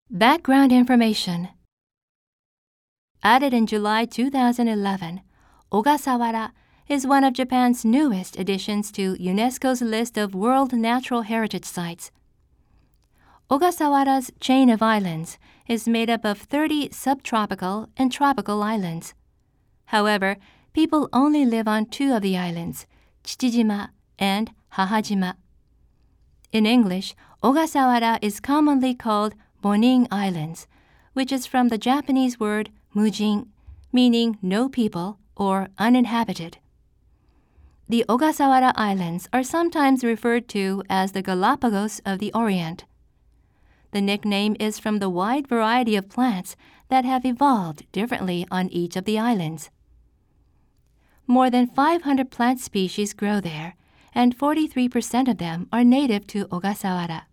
Background information. Added in July 2011, Ogasawara is one of Japan's newest additions to UNESCO's list of World Natural Heritage Sites. Ogasawara's chain of islands is made up of 30 subtropical and tropical islands. However, people only live on 2 of the islands, Chichijima and Hahajima. In English, Ogasawara is commonly called Bonin Islands, which is from the Japanese word mujin, meaning no people or uninhabited. The Ogasawara Islands are sometimes referred to as the Galapagos of the Orient. The nickname is from the wide variety of plants that have evolved differently on each of the islands. More than 500 plant species grow there, and 43% of them are native to Ogasawara.